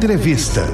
Entrevista.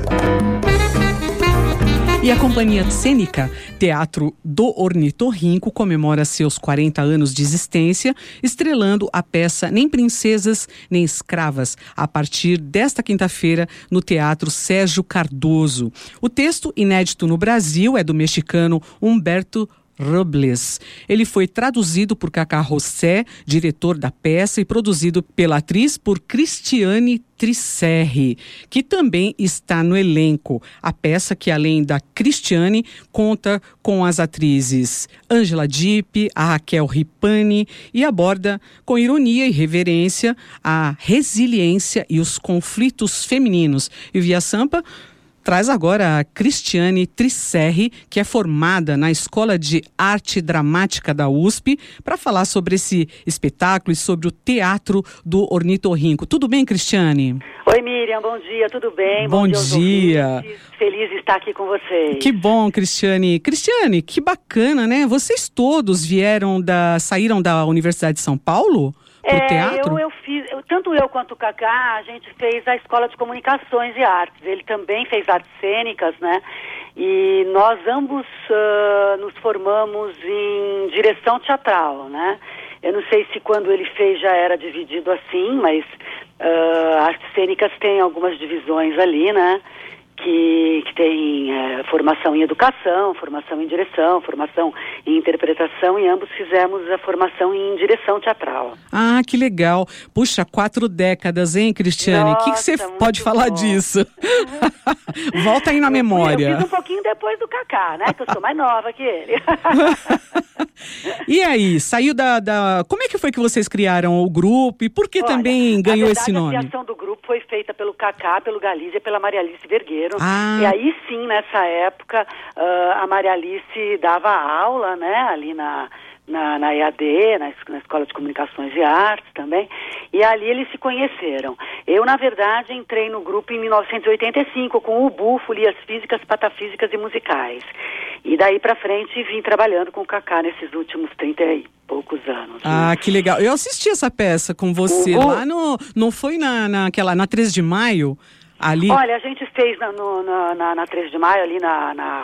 E a Companhia Cênica Teatro do Ornitorrinco comemora seus 40 anos de existência, estrelando a peça Nem Princesas, Nem Escravas, a partir desta quinta-feira no Teatro Sérgio Cardoso. O texto, inédito no Brasil, é do mexicano Humberto Robles. Ele foi traduzido por Cacá Rossé, diretor da peça, e produzido pela atriz por Cristiane Trisserri, que também está no elenco. A peça, que além da Cristiane, conta com as atrizes Ângela Dipp, a Raquel Ripani, e aborda com ironia e reverência a resiliência e os conflitos femininos. E Via Sampa traz agora a Cristiane Trisserri, que é formada na Escola de Arte Dramática da USP, para falar sobre esse espetáculo e sobre o Teatro do Ornitorrinco. Tudo bem, Cristiane? Oi, Miriam, bom dia, tudo bem? Bom dia. Feliz de estar aqui com vocês. Que bom, Cristiane. Cristiane, que bacana, né? Vocês todos saíram da Universidade de São Paulo? Teatro? Eu fiz, tanto eu quanto o Cacá, a gente fez a Escola de Comunicações e Artes. Ele também fez artes cênicas, né? E nós ambos nos formamos em direção teatral, né? Eu não sei se quando ele fez já era dividido assim, mas artes cênicas tem algumas divisões ali, né? Que tem formação em educação, formação em direção, formação em interpretação, e ambos fizemos a formação em direção teatral. Ah, que legal. Puxa, 4 décadas, hein, Cristiane? O que você pode falar disso? Volta aí na memória. Eu fiz um pouquinho depois do Cacá, né? Que eu sou mais nova que ele. E aí, saiu Como é que foi que vocês criaram o grupo e por que também ganhou esse nome? A criação do grupo foi feita pelo Cacá, pelo Galiza e pela Maria Alice Vergueiro. E aí sim, nessa época, a Maria Alice dava aula, né, ali na EAD, na Escola de Comunicações e Artes também, e ali eles se conheceram. Eu, na verdade, entrei no grupo em 1985 com o UBU, Folias Físicas, Patafísicas e Musicais. E daí pra frente vim trabalhando com o Cacá nesses últimos 30 e poucos anos. Ah, que legal. Eu assisti essa peça com você lá não foi na 13 de maio? Ali? Olha, a gente fez na 13 de maio, ali na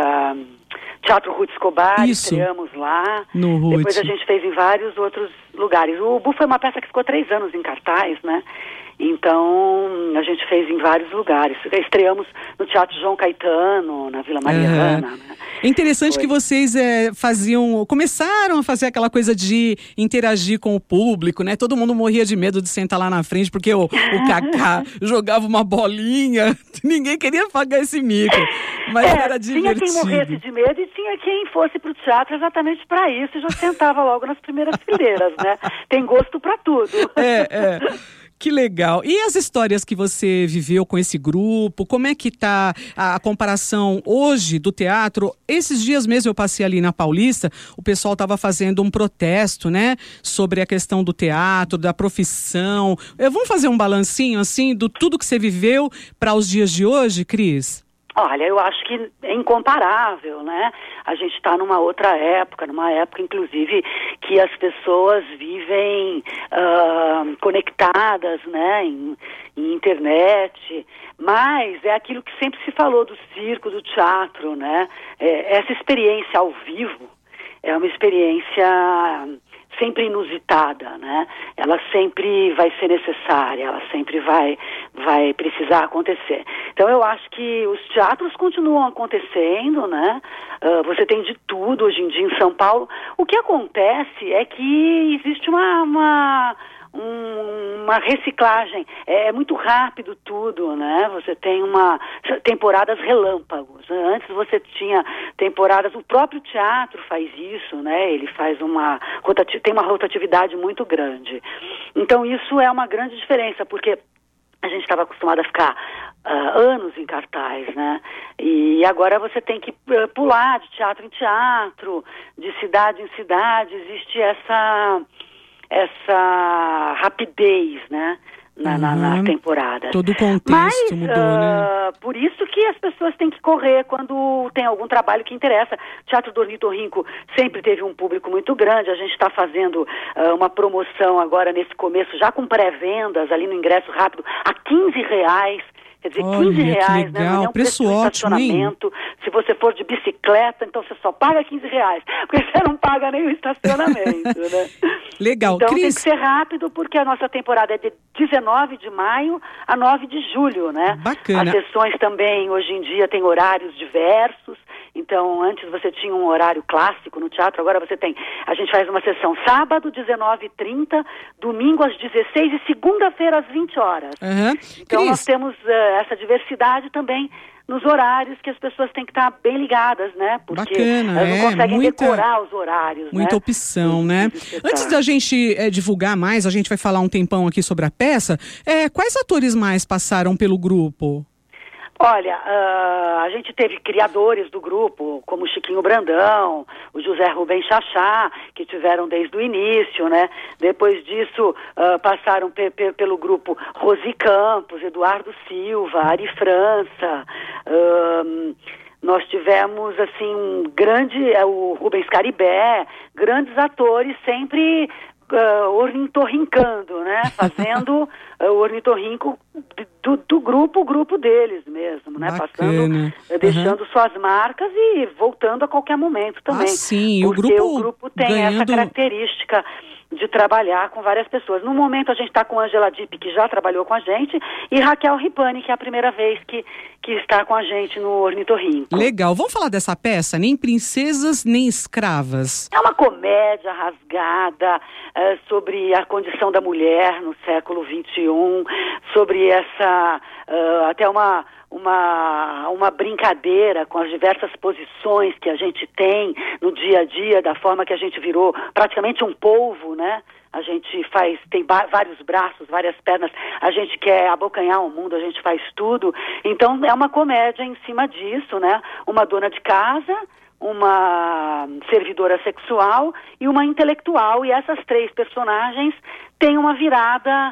Teatro Ruth Escobar, estreamos lá. No Ruth. Depois a gente fez em vários outros lugares. O Bu foi uma peça que ficou 3 anos em cartaz, né? Então, a gente fez em vários lugares. Estreamos no Teatro João Caetano, na Vila Mariana. Né? É interessante que vocês começaram a fazer aquela coisa de interagir com o público, né? Todo mundo morria de medo de sentar lá na frente, porque o Cacá jogava uma bolinha, ninguém queria pagar esse mico, mas era divertido. Tinha quem morresse de medo e tinha quem fosse pro teatro exatamente para isso e já sentava logo nas primeiras fileiras, né? Tem gosto para tudo. Que legal. E as histórias que você viveu com esse grupo? Como é que tá a comparação hoje do teatro? Esses dias mesmo eu passei ali na Paulista, o pessoal estava fazendo um protesto, né? Sobre a questão do teatro, da profissão. Vamos fazer um balancinho, assim, do tudo que você viveu para os dias de hoje, Cris? Olha, eu acho que é incomparável, né? A gente está numa outra época, inclusive, que as pessoas vivem conectadas, né, em internet, mas é aquilo que sempre se falou do circo, do teatro, né? Essa experiência ao vivo é uma experiência sempre inusitada, né? Ela sempre vai ser necessária, ela sempre vai precisar acontecer. Então eu acho que os teatros continuam acontecendo, né? Você tem de tudo hoje em dia em São Paulo. O que acontece é que existe uma reciclagem, é muito rápido tudo, né? Você tem temporadas relâmpagos. Antes você tinha temporadas, o próprio teatro faz isso, né? Ele faz tem uma rotatividade muito grande. Então isso é uma grande diferença, porque a gente estava acostumado a ficar anos em cartaz, né? E agora você tem que pular de teatro em teatro, de cidade em cidade. Existe essa rapidez, né, na temporada. Todo o contexto mudou, né? Por isso que as pessoas têm que correr quando tem algum trabalho que interessa. Teatro do Ornitorrinco sempre teve um público muito grande. A gente está fazendo uma promoção agora nesse começo, já com pré-vendas ali no ingresso rápido, a R$15. Quer dizer, R$15, né? Não é um preço de ótimo, estacionamento. Hein? Se você for de bicicleta, então você só paga R$15, porque você não paga nem o estacionamento, né? Legal. Então Cris... tem que ser rápido, porque a nossa temporada é de 19 de maio a 9 de julho, né? Bacana. As sessões também, hoje em dia, têm horários diversos. Então, antes você tinha um horário clássico no teatro, agora você tem... A gente faz uma sessão sábado, 19h30, domingo às 16h e segunda-feira às 20 horas. Uhum. Então, Cris... nós temos essa diversidade também nos horários que as pessoas têm que estar bem ligadas, né? Porque bacana, elas não conseguem decorar os horários, muita né? opção, né? Antes da gente divulgar mais, a gente vai falar um tempão aqui sobre a peça. Quais atores mais passaram pelo grupo? Olha, a gente teve criadores do grupo, como o Chiquinho Brandão, o José Rubem Chachá, que tiveram desde o início, né? Depois disso, passaram pelo grupo Rosi Campos, Eduardo Silva, Ari França. Nós tivemos, assim, o Rubens Caribé, grandes atores sempre ornitorrincando, né? Fazendo o ornitorrinco do grupo deles mesmo, né? Bacana. Passando, deixando suas marcas e voltando a qualquer momento também. Sim, porque o grupo tem essa característica de trabalhar com várias pessoas. No momento a gente está com Angela Dipp, que já trabalhou com a gente, e Raquel Ripani, que é a primeira vez que está com a gente no Ornitorrinco. Legal. Vamos falar dessa peça? Nem Princesas, nem Escravas. É uma comédia rasgada sobre a condição da mulher no século XXI, sobre essa... até uma brincadeira com as diversas posições que a gente tem no dia a dia, da forma que a gente virou praticamente um polvo, né? A gente tem vários braços, várias pernas, a gente quer abocanhar o mundo, a gente faz tudo. Então é uma comédia em cima disso, né? Uma dona de casa, uma servidora sexual e uma intelectual, e essas três personagens têm uma virada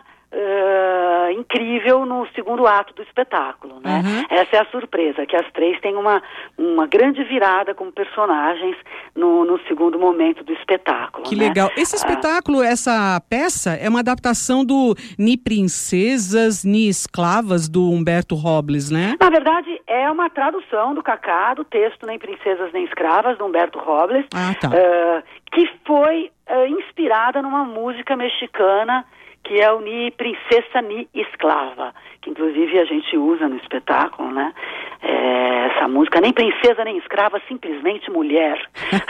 incrível no segundo ato do espetáculo, né? Uhum. Essa é a surpresa, que as três têm uma grande virada como personagens no segundo momento do espetáculo. Que né? legal. Esse espetáculo, essa peça, é uma adaptação do Ni Princesas, Ni Escravas, do Humberto Robles, né? Na verdade, é uma tradução do Cacá, do texto Nem Princesas Nem Escravas, do Humberto Robles, que foi inspirada numa música mexicana, que é o Ni Princesa Ni Esclava, que inclusive a gente usa no espetáculo, né? Essa música, nem princesa nem escrava, simplesmente mulher.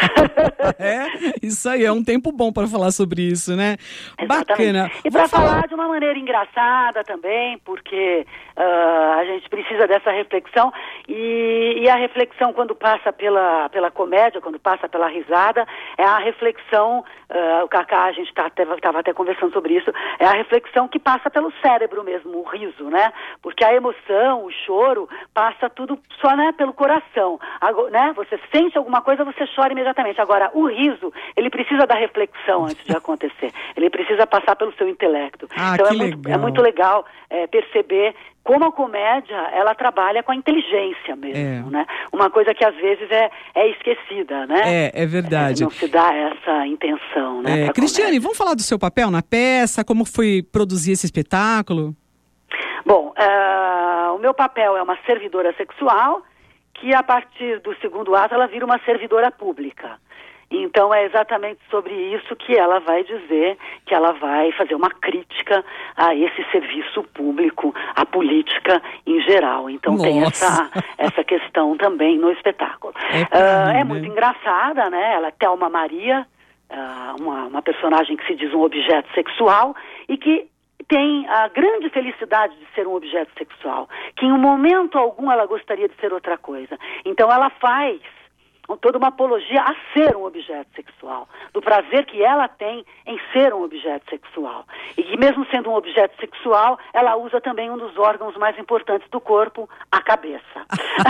Isso aí, é um tempo bom para falar sobre isso, né? Exatamente. Bacana. E para falar de uma maneira engraçada também, porque a gente precisa dessa reflexão, e a reflexão quando passa pela comédia, quando passa pela risada, é a reflexão, o Cacá, a gente estava até conversando sobre isso, é a reflexão que passa pelo cérebro mesmo, o riso, né? Porque a emoção, o choro, passa tudo só, né, pelo coração, né? Você sente alguma coisa, você chora imediatamente. Agora, o riso, ele precisa da reflexão antes de acontecer. Ele precisa passar pelo seu intelecto. Então é muito legal perceber como a comédia, ela trabalha com a inteligência mesmo, né? Uma coisa que às vezes é esquecida, né? É verdade. Não se dá essa intenção, né? Cristiane, vamos falar do seu papel na peça, como foi produzir esse espetáculo? Bom, o meu papel é uma servidora sexual, que a partir do segundo ato ela vira uma servidora pública. Então é exatamente sobre isso que ela vai dizer, que ela vai fazer uma crítica a esse serviço público, à política em geral. Então tem essa questão também no espetáculo. É muito engraçada, né? Ela é Thelma Maria, uma personagem que se diz um objeto sexual e que tem a grande felicidade de ser um objeto sexual, que em um momento algum ela gostaria de ser outra coisa. Então ela faz toda uma apologia a ser um objeto sexual, do prazer que ela tem em ser um objeto sexual. E que mesmo sendo um objeto sexual, ela usa também um dos órgãos mais importantes do corpo, a cabeça.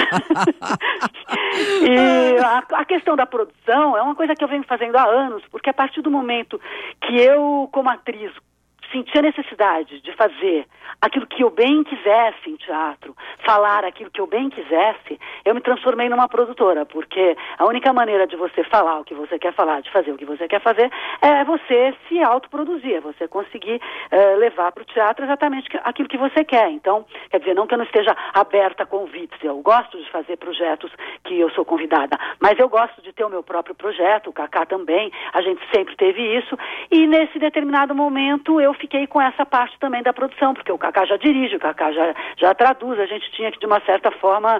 E a questão da produção é uma coisa que eu venho fazendo há anos, porque a partir do momento que eu, como atriz, senti a necessidade de fazer aquilo que eu bem quisesse em teatro, falar aquilo que eu bem quisesse, eu me transformei numa produtora, porque a única maneira de você falar o que você quer falar, de fazer o que você quer fazer, é você se autoproduzir, é você conseguir levar para o teatro exatamente aquilo que você quer. Então, quer dizer, não que eu não esteja aberta a convites, eu gosto de fazer projetos que eu sou convidada, mas eu gosto de ter o meu próprio projeto, o Cacá também, a gente sempre teve isso, e nesse determinado momento eu fiquei com essa parte também da produção, porque o Cacá já dirige, o Cacá já traduz, a gente tinha que de uma certa forma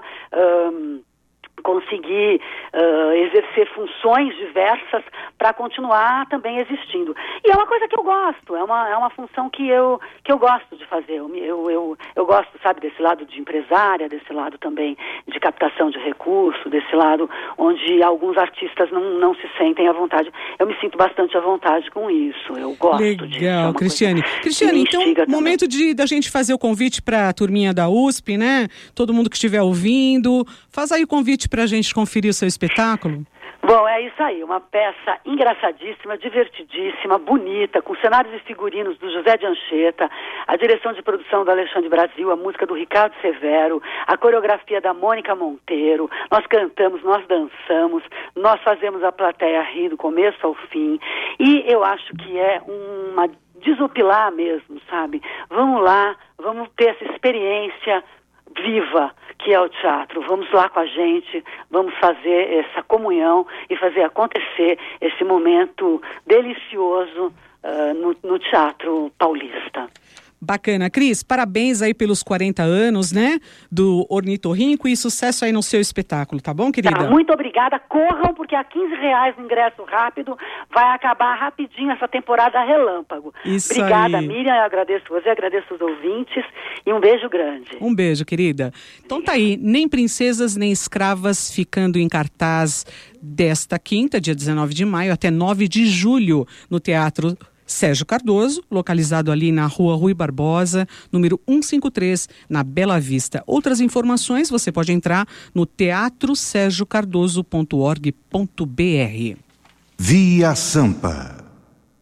conseguir exercer funções diversas para continuar também existindo. E é uma coisa que eu gosto, é uma função que eu gosto de fazer. Eu gosto, sabe, desse lado de empresária, desse lado também de captação de recursos, desse lado onde alguns artistas não se sentem à vontade. Eu me sinto bastante à vontade com isso, eu gosto disso. Legal, Cristiane. Cristiane, então, momento da gente fazer o convite para a turminha da USP, né? Todo mundo que estiver ouvindo, faz aí o convite para a gente conferir o seu espetáculo. Bom, é isso aí, uma peça engraçadíssima, divertidíssima, bonita, com cenários e figurinos do José de Anchieta, a direção de produção do Alexandre Brasil, a música do Ricardo Severo, a coreografia da Mônica Monteiro, nós cantamos, nós dançamos, nós fazemos a plateia rir do começo ao fim, e eu acho que é uma desopilar mesmo, sabe? Vamos lá, vamos ter essa experiência viva que é o teatro. Vamos lá com a gente, vamos fazer essa comunhão e fazer acontecer esse momento delicioso no Teatro Paulista. Bacana. Cris, parabéns aí pelos 40 anos, né, do Ornitorrinco, e sucesso aí no seu espetáculo, tá bom, querida? Tá, muito obrigada. Corram, porque a R$15 o ingresso rápido, vai acabar rapidinho essa temporada relâmpago. Isso obrigada, aí. Miriam, eu agradeço você, agradeço os ouvintes e um beijo grande. Um beijo, querida. Então tá aí, Nem Princesas Nem Escravas, ficando em cartaz desta quinta, dia 19 de maio, até 9 de julho, no Teatro Sérgio Cardoso, localizado ali na rua Rui Barbosa, número 153, na Bela Vista. Outras informações você pode entrar no teatrosergiocardoso.org.br. Via Sampa.